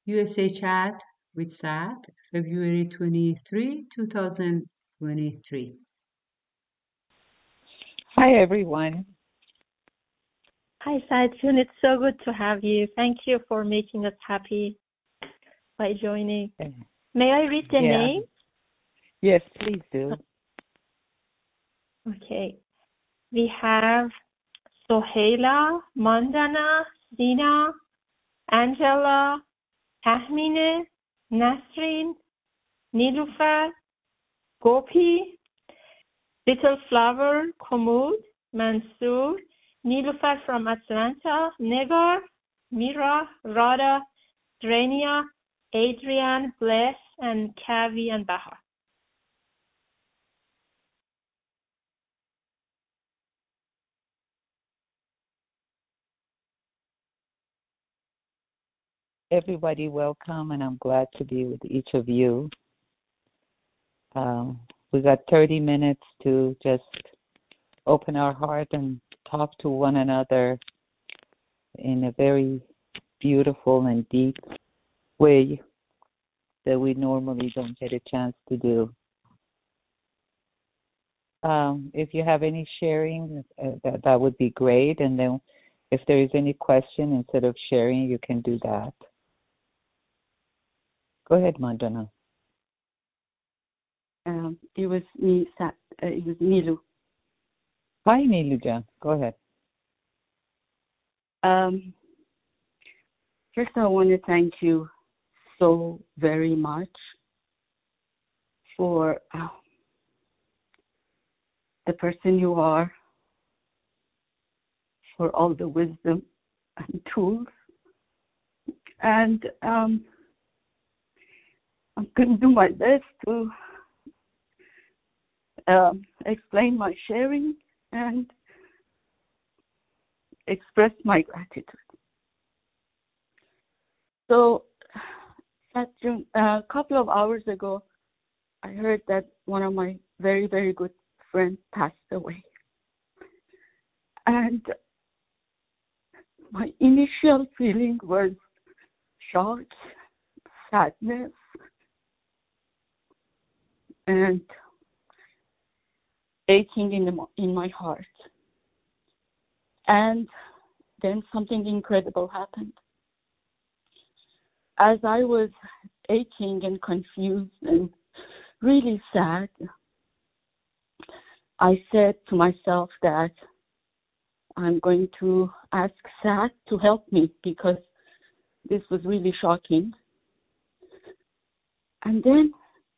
USA Chat with Sat, February 23, 2023. Hi, everyone. Hi, Saitun. It's so good to have you. Thank you for making us happy by joining. May I read the name? Yes, please do. Okay. We have Sohaila, Mandana, Zina, Angela, Tahmine, Nasrin, Nilufar, Gopi, Little Flower, Komud, Mansoor, Nilufar from Atlanta, Negar, Mira, Rada, Drania, Adrian, Bless, and Kavi and Bahar. Everybody, welcome, and I'm glad to be with each of you. We got 30 minutes to just open our heart and talk to one another in a very beautiful and deep way that we normally don't get a chance to do. If you have any sharing, that would be great. And then if there is any question, instead of sharing, you can do that. Go ahead, Mandana. It was Nilu. Hi, Niluja. Go ahead. First, I want to thank you so very much for the person you are, for all the wisdom and tools. And I'm going to do my best to explain my sharing and express my gratitude. So, a couple of hours ago, I heard that one of my very, very good friends passed away. And my initial feeling was shock, sadness, and aching in my heart. And then something incredible happened. As I was aching and confused and really sad, I said to myself that I'm going to ask Sat to help me because this was really shocking. And then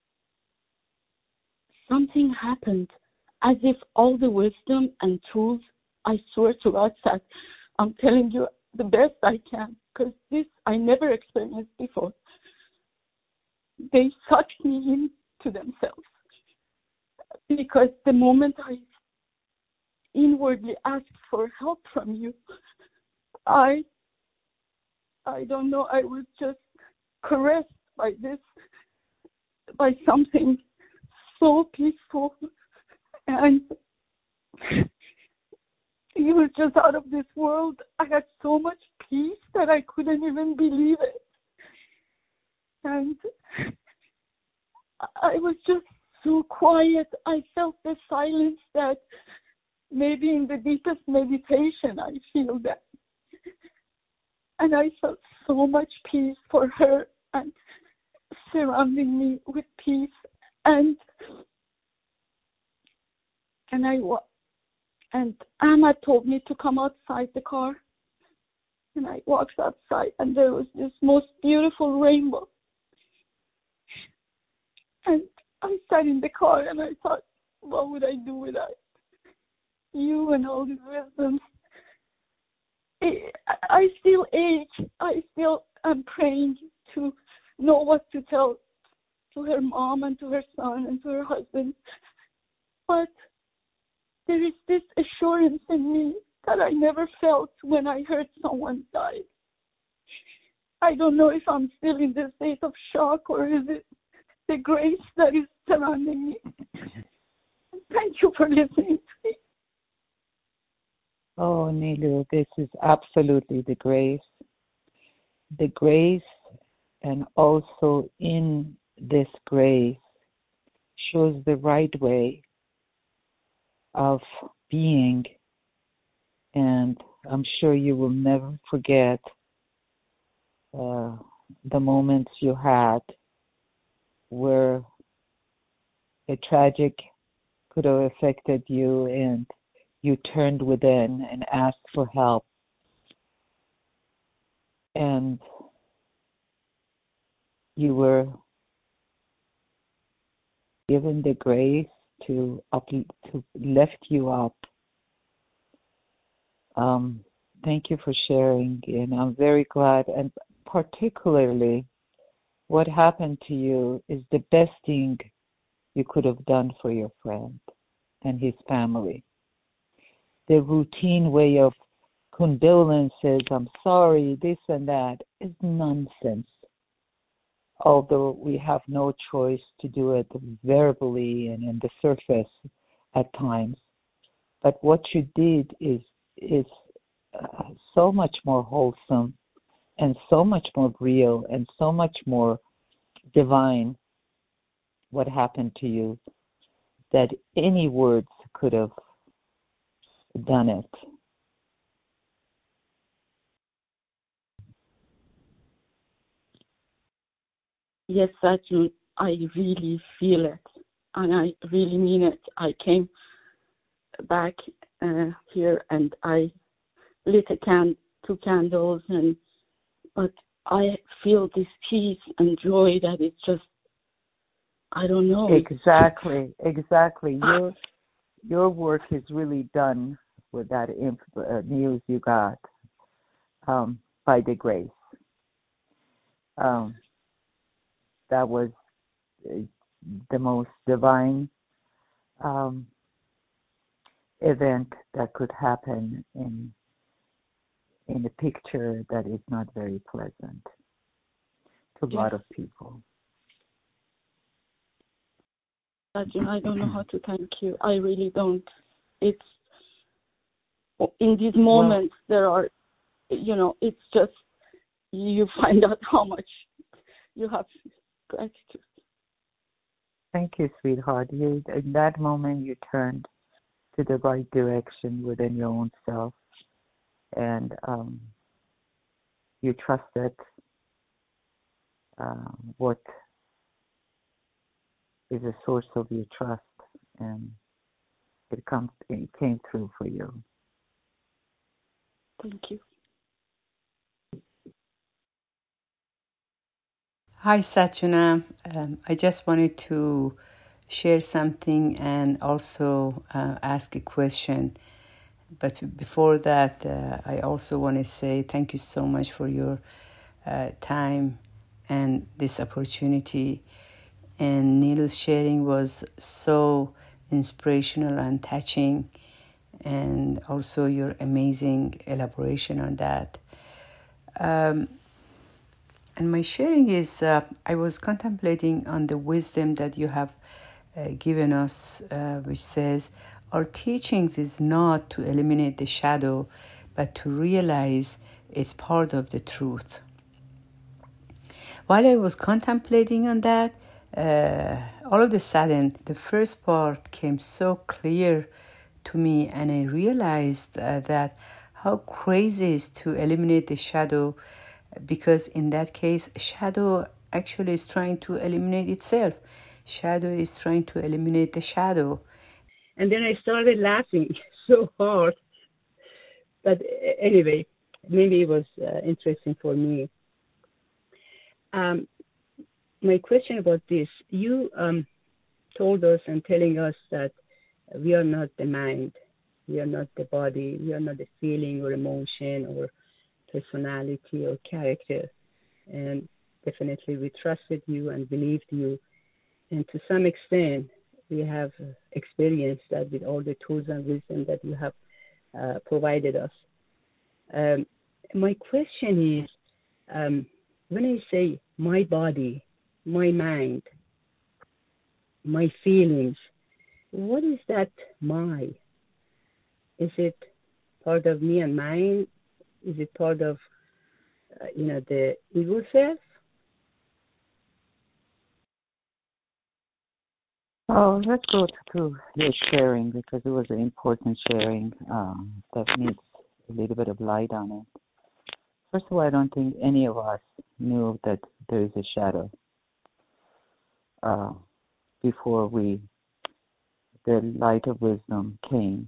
something happened, as if all the wisdom and tools, I swear to God, Sat, I'm telling you the best I can, because this I never experienced before. They sucked me into themselves. Because the moment I inwardly asked for help from you, I don't know, I was just caressed by something so peaceful, and it was just out of this world. I had so much peace that I couldn't even believe it. And I was just so quiet. I felt the silence that maybe in the deepest meditation I feel that. And I felt so much peace for her and surrounding me with peace. And Ahmad told me to come outside the car. And I walked outside and there was this most beautiful rainbow. And I sat in the car and I thought, what would I do without you and all these wisdoms? I still ache. I still am praying to know what to tell to her mom and to her son and to her husband. But there is this assurance in me that I never felt when I heard someone die. I don't know if I'm still in this state of shock or is it the grace that is surrounding me. Thank you for listening to me. Oh, Nilu, this is absolutely the grace. The grace and also in this grace shows the right way of being. And I'm sure you will never forget the moments you had where a tragic could have affected you and you turned within and asked for help. And you were given the grace to lift you up. Thank you for sharing, and I'm very glad. And particularly, what happened to you is the best thing you could have done for your friend and his family. The routine way of condolences, I'm sorry, this and that, is nonsense. Although we have no choice to do it verbally and in the surface at times. But what you did is so much more wholesome and so much more real and so much more divine, what happened to you, that any words could have done it. Yes, Sajid, I really feel it, and I really mean it. I came back here and I lit two candles, but I feel this peace and joy that it's just, I don't know. Exactly. Your work is really done with that news you got by the grace. That was the most divine event that could happen in a picture that is not very pleasant to a lot of people. Sajid, I don't know how to thank you. I really don't. It's in these moments there are, it's just you find out how much you have gratitude. Thank you, sweetheart. In that moment, you turned to the right direction within your own self, and you trusted what is a source of your trust, and it came through for you. Thank you. Hi, Satchuna. I just wanted to share something and also ask a question. But before that, I also want to say thank you so much for your time and this opportunity. And Nilu's sharing was so inspirational and touching, and also your amazing elaboration on that. And my sharing is, I was contemplating on the wisdom that you have given us, which says, our teachings is not to eliminate the shadow, but to realize it's part of the truth. While I was contemplating on that, all of a sudden, the first part came so clear to me, and I realized that how crazy it is to eliminate the shadow, because in that case, shadow actually is trying to eliminate itself. Shadow is trying to eliminate the shadow. And then I started laughing so hard. But anyway, maybe it was interesting for me. My question about this, you told us and telling us that we are not the mind, we are not the body, we are not the feeling or emotion or personality or character. And definitely we trusted you and believed you. And to some extent, we have experienced that with all the tools and wisdom that you have provided us. My question is, when I say my body, my mind, my feelings, what is that my? Is it part of me and mine? Is it part of, the ego self? Oh, let's go to your sharing because it was an important sharing that needs a little bit of light on it. First of all, I don't think any of us knew that there is a shadow before the light of wisdom came.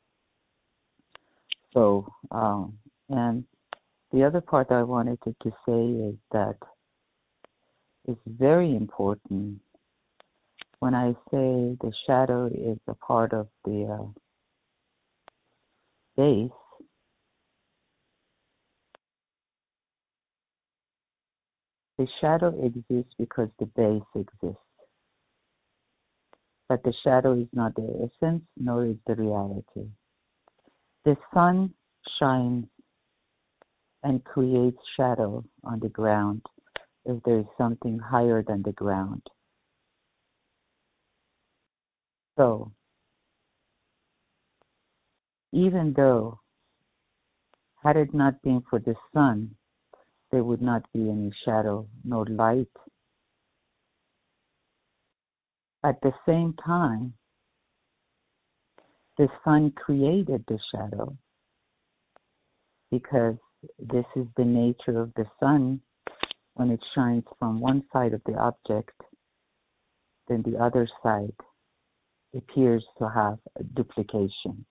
So, and the other part I wanted to say is that it's very important when I say the shadow is a part of the base. The shadow exists because the base exists. But the shadow is not the essence, nor is the reality. The sun shines and creates shadow on the ground if there is something higher than the ground. So, even though, had it not been for the sun, there would not be any shadow nor light. At the same time, the sun created the shadow because this is the nature of the sun. When it shines from one side of the object, then the other side appears to have a duplication.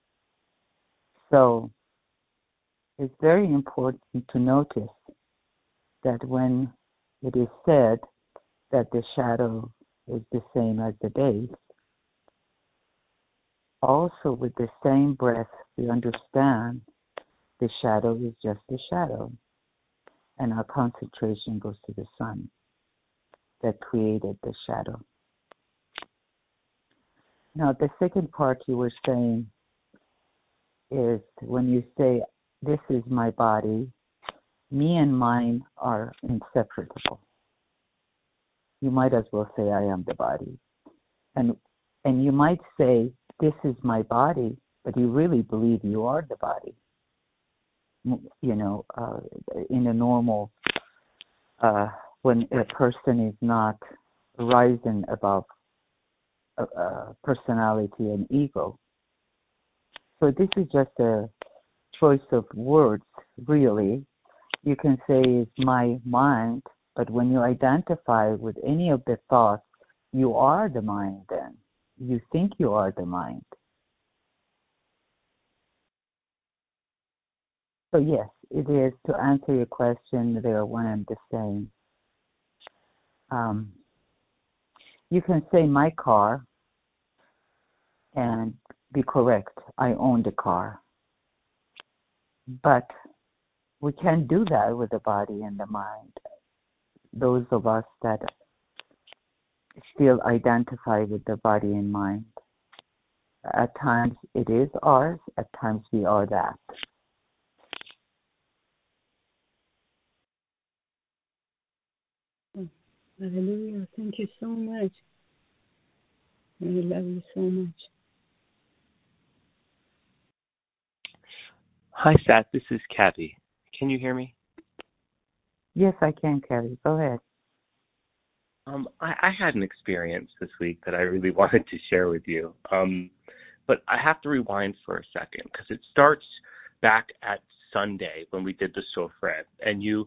So it's very important to notice that when it is said that the shadow is the same as the base, also with the same breath we understand the shadow is just a shadow, and our concentration goes to the sun that created the shadow. Now, the second part you were saying is when you say, this is my body, me and mine are inseparable. You might as well say, I am the body. And you might say, this is my body, but you really believe you are the body. You know, in a normal, when a person is not rising above personality and ego. So this is just a choice of words, really. You can say it's my mind, but when you identify with any of the thoughts, you are the mind then. You think you are the mind. So yes, it is, to answer your question, they are one and the same. You can say my car and be correct. I own the car. But we can't do that with the body and the mind. Those of us that still identify with the body and mind. At times it is ours, at times we are that. Hallelujah. Thank you so much. I love you so much. Hi, Sat. This is Kathy. Can you hear me? Yes, I can, Kathy. Go ahead. I had an experience this week that I really wanted to share with you. But I have to rewind for a second because it starts back at Sunday when we did the Sofret, and you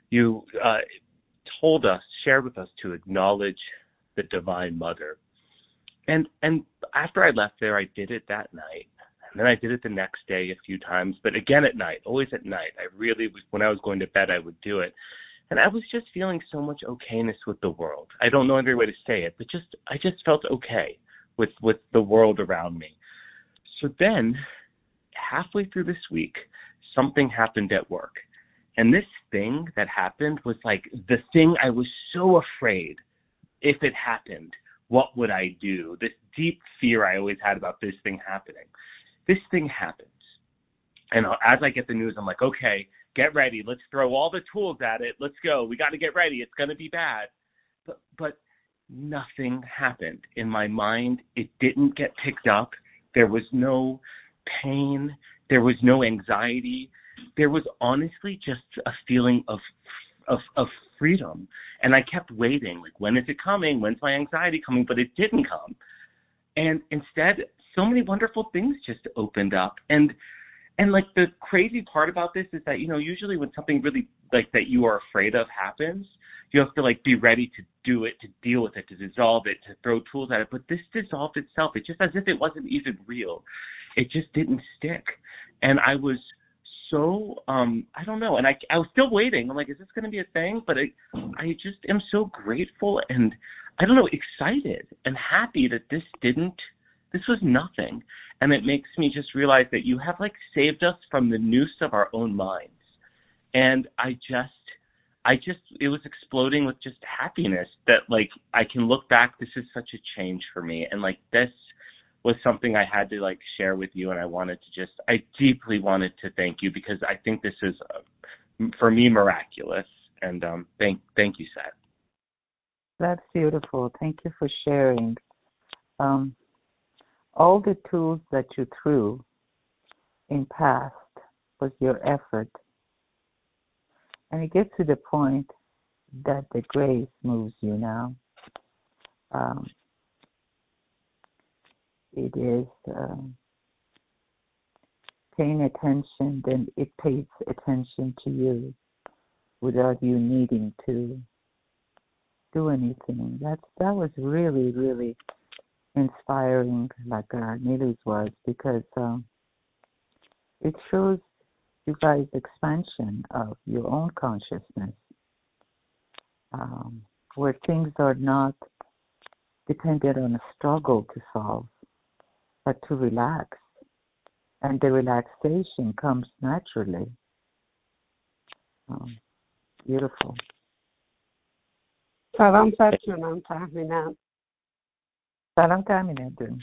shared with us to acknowledge the Divine Mother. And after I left there, I did it that night. And then I did it the next day a few times, but again at night, always at night. When I was going to bed, I would do it. And I was just feeling so much okayness with the world. I don't know any way to say it, but I just felt okay with the world around me. So then, halfway through this week, something happened at work. And this thing that happened was like the thing I was so afraid, if it happened, what would I do? This deep fear I always had about this thing happening. This thing happens. And as I get the news, I'm like, okay, get ready. Let's throw all the tools at it. Let's go. We got to get ready. It's going to be bad. But nothing happened. In my mind, it didn't get picked up. There was no pain. There was no anxiety. There was honestly just a feeling of freedom. And I kept waiting, like, when is it coming? When's my anxiety coming? But it didn't come. And instead, so many wonderful things just opened up. And like, the crazy part about this is that, usually when something really like that you are afraid of happens, you have to like be ready to do it, to deal with it, to dissolve it, to throw tools at it. But this dissolved itself. It's just as if it wasn't even real. It just didn't stick. And I was so, I don't know. And I was still waiting. I'm like, is this going to be a thing? But I just am so grateful and, I don't know, excited and happy that this was nothing. And it makes me just realize that you have like saved us from the noose of our own minds. And it was exploding with just happiness that like, I can look back, this is such a change for me. And like, this was something I had to like share with you. And I deeply wanted to thank you because I think this is, for me, miraculous. And thank you, Seth. That's beautiful. Thank you for sharing. All the tools that you threw in past was your effort. And it gets to the point that the grace moves you now. It is paying attention, then it pays attention to you without you needing to do anything. That was really, really inspiring, like Neely's was, because it shows you guys expansion of your own consciousness, where things are not dependent on a struggle to solve, but to relax. And the relaxation comes naturally. Beautiful. سلام سرچونم تهمینم. سلام تهمینم.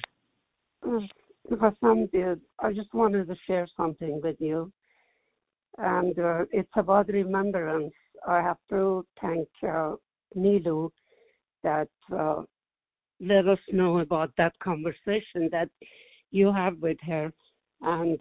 I just wanted to share something with you. And it's about remembrance. I have to thank Neelu that let us know about that conversation that you have with her. And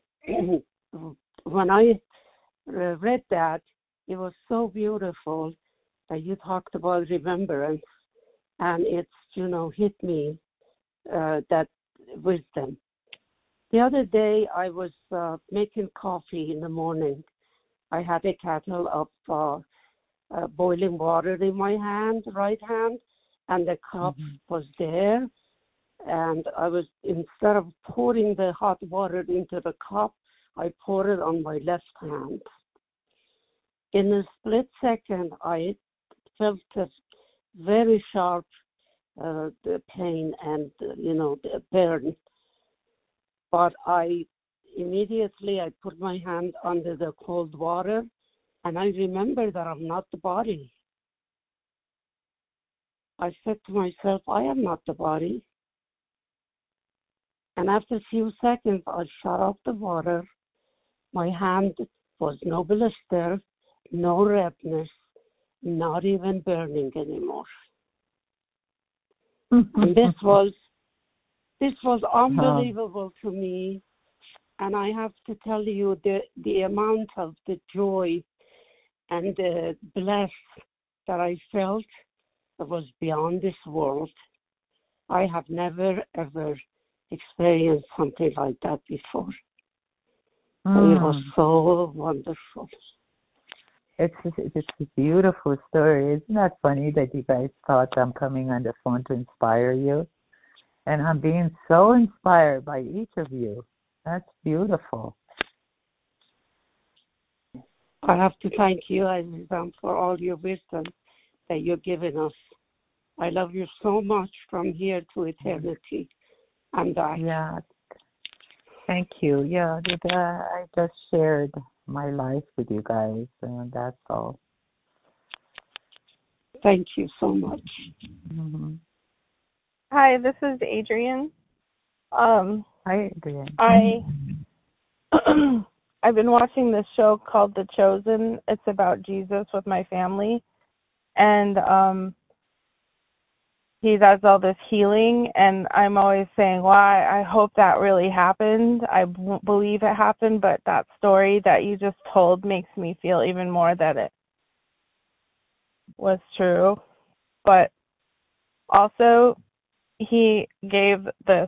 when I read that, it was so beautiful that you talked about remembrance, and it's, hit me, that wisdom. The other day, I was making coffee in the morning. I had a kettle of boiling water in my right hand, and the cup was there. And I was, instead of pouring the hot water into the cup, I poured it on my left hand. In a split second, I felt a very sharp the pain and, the burn. But I put my hand under the cold water, and I remember that I'm not the body. I said to myself, I am not the body. And after a few seconds, I shut off the water. My hand was no blister, no redness, not even burning anymore. And this was unbelievable to me. And I have to tell you, the amount of the joy and the bliss that I felt was beyond this world. I have never, ever experienced something like that before. So it was so wonderful. It's a beautiful story. Isn't that funny that you guys thought I'm coming on the phone to inspire you? And I'm being so inspired by each of you. That's beautiful. I have to thank you, Azizam, for all your wisdom that you're giving us. I love you so much from here to eternity and back. Yeah. Thank you. Yeah, I just shared my life with you guys, and that's all. Thank you so much. Mm-hmm. Hi, this is Adrienne. Hi, Adrienne. I've been watching this show called The Chosen. It's about Jesus with my family, and he does all this healing, and I'm always saying, well, I hope that really happened. I believe it happened, but that story that you just told makes me feel even more that was true. But also, he gave this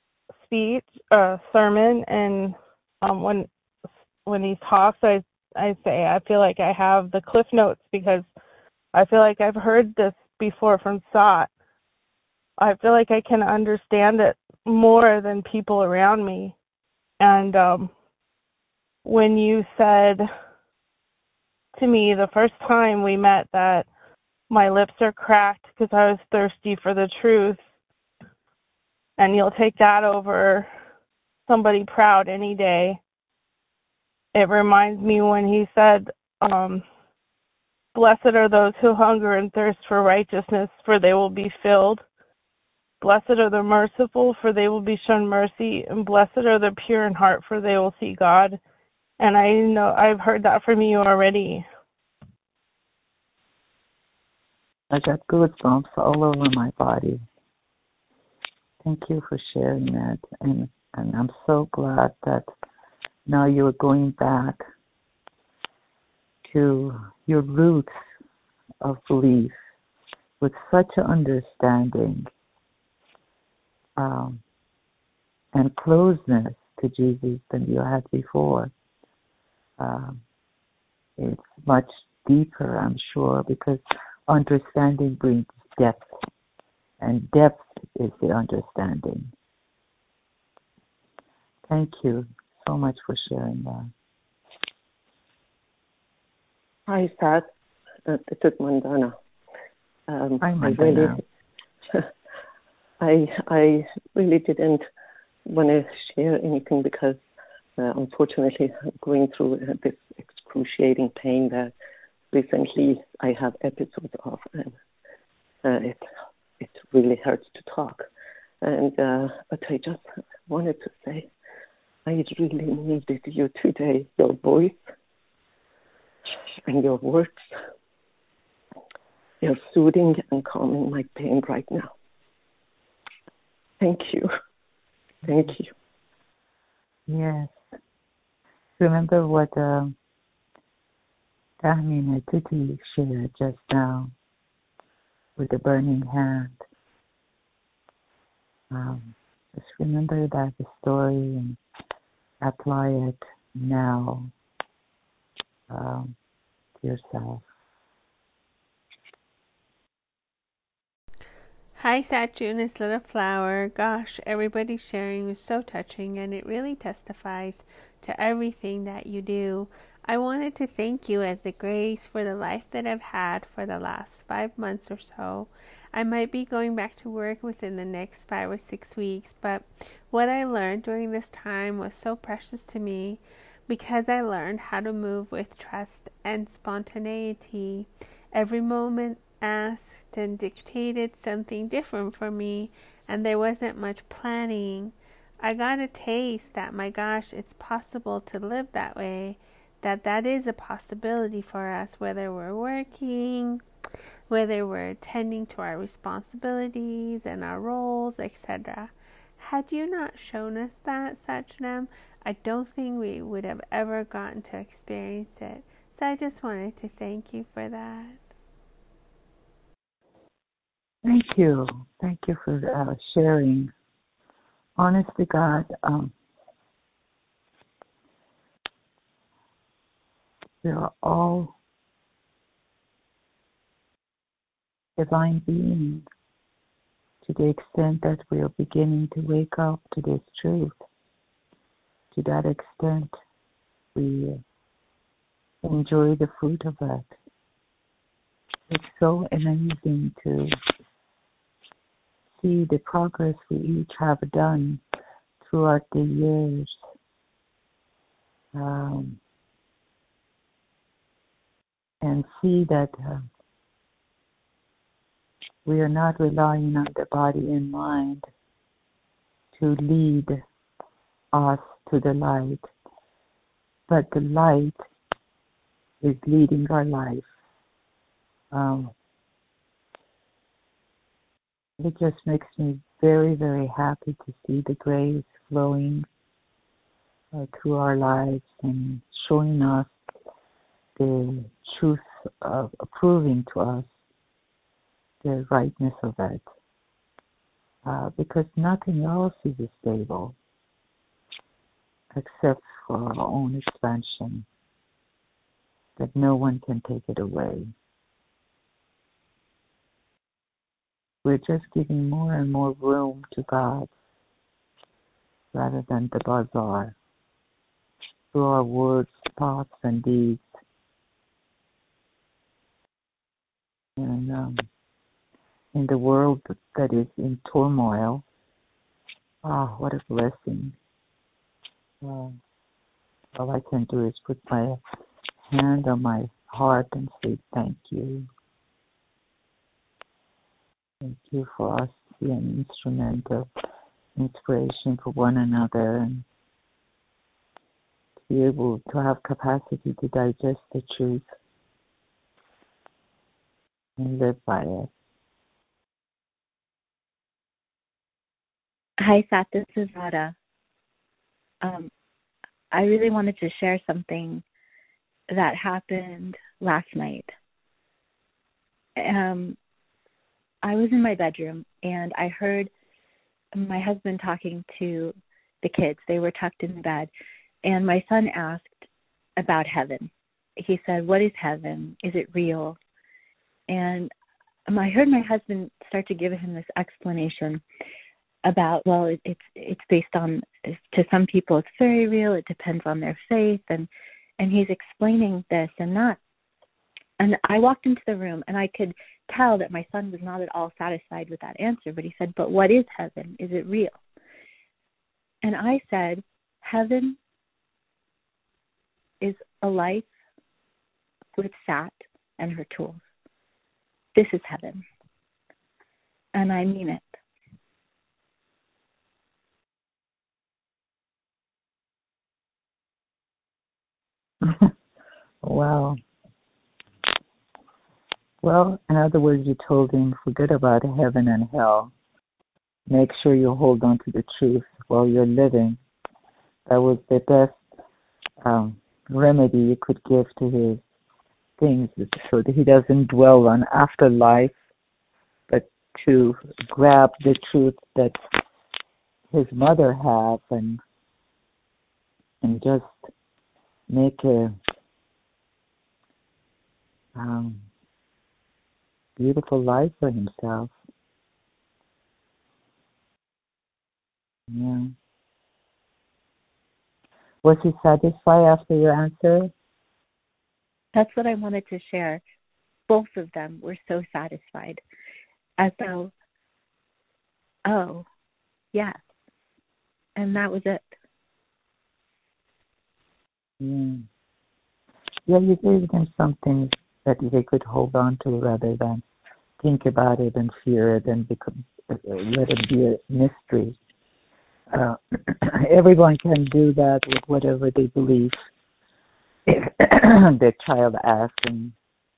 sermon, and when he talks, I say I feel like I have the cliff notes because I feel like I've heard this before from Sat. I feel like I can understand it more than people around me. And when you said to me the first time we met that my lips are cracked because I was thirsty for the truth, and you'll take that over somebody proud any day, it reminds me when he said, blessed are those who hunger and thirst for righteousness, for they will be filled. Blessed are the merciful, for they will be shown mercy. And blessed are the pure in heart, for they will see God. And I know I've heard that from you already. I got goosebumps all over my body. Thank you for sharing that. And I'm so glad that now you're going back to your roots of belief with such an understanding and closeness to Jesus than you had before. It's much deeper, I'm sure, because understanding brings depth, and depth is the understanding. Thank you so much for sharing that. Hi, Sat. This is Mandana. Hi, Mandana. I really didn't want to share anything because, unfortunately, I'm going through this excruciating pain that recently I have episodes of, and it really hurts to talk. And but I just wanted to say I really needed you today, your voice and your words. You're soothing and calming my pain right now. Thank you. Thank you. Yes. Remember what Dahmina Titi shared just now with the burning hand. Just remember that the story and apply it now to yourself. Hi, Satchun, it's Little Flower. Gosh, everybody sharing was so touching, and it really testifies to everything that you do. I wanted to thank you as a grace for the life that I've had for the last 5 months or so. I might be going back to work within the next 5 or 6 weeks, but what I learned during this time was so precious to me because I learned how to move with trust and spontaneity. Every moment asked and dictated something different for me, and there wasn't much planning. I got a taste that, my gosh, it's possible to live that way, that is a possibility for us, whether we're working, whether we're attending to our responsibilities and our roles, etc. Had you not shown us that, Satchnam, I don't think we would have ever gotten to experience it. So I just wanted to thank you for that. Thank you. Thank you for sharing. Honest to God, we are all divine beings to the extent that we are beginning to wake up to this truth. To that extent, we enjoy the fruit of it. It's so amazing to see the progress we each have done throughout the years. And see that we are not relying on the body and mind to lead us to the light, but the light is leading our life. It just makes me very, very happy to see the grace flowing through our lives and showing us the truth proving to us the rightness of it. Because nothing else is stable except for our own expansion, that no one can take it away. We're just giving more and more room to God rather than the bazaar through our words, thoughts, and deeds. And in the world that is in turmoil, what a blessing. All I can do is put my hand on my heart and say thank you. Thank you for us to be an instrument of inspiration for one another and to be able to have capacity to digest the truth and live by it. Hi, Sat. This is Radha. I really wanted to share something that happened last night. I was in my bedroom and I heard my husband talking to the kids. They were tucked in bed. And my son asked about heaven. He said, "What is heaven? Is it real?" And I heard my husband start to give him this explanation about, well, it's based on, to some people it's very real, it depends on their faith, and he's explaining this and that. And I walked into the room and I could tell that my son was not at all satisfied with that answer, but he said, "But what is heaven? Is it real?" And I said, heaven is a life with Sat and her tools. This is heaven. And I mean it. Wow. Well, in other words, you told him, forget about heaven and hell. Make sure you hold on to the truth while you're living. That was the best remedy you could give to his things, so that he doesn't dwell on afterlife, but to grab the truth that his mother had and just make a beautiful life for himself. Yeah. Was he satisfied after your answer? That's what I wanted to share. Both of them were so satisfied, as though, oh, yes. And that was it. Yeah, you gave them something that they could hold on to rather than think about it and fear it and let it be a mystery. Everyone can do that with whatever they believe their child asks, and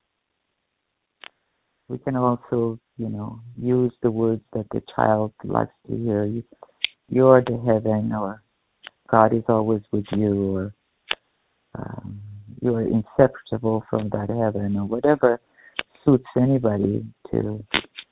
we can also, use the words that the child likes to hear. You're the heaven, or God is always with you, or you are inseparable from that heaven, or whatever suits anybody to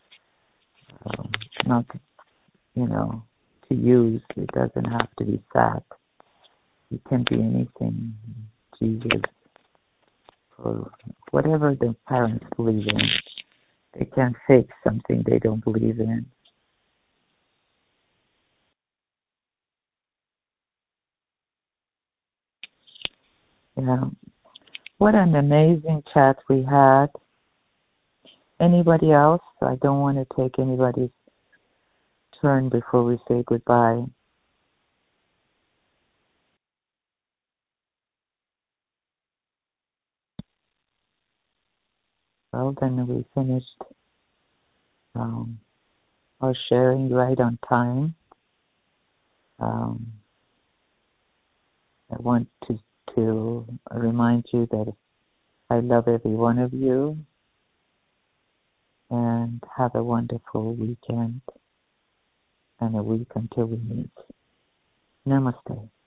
not, to use. It doesn't have to be sad. It can be anything. Jesus, or whatever the parents believe in. They can't fake something they don't believe in. Yeah. What an amazing chat we had. Anybody else? I don't want to take anybody's turn before we say goodbye. Well, then we finished our sharing right on time. I want to remind you that I love every one of you, and have a wonderful weekend and a week until we meet. Namaste.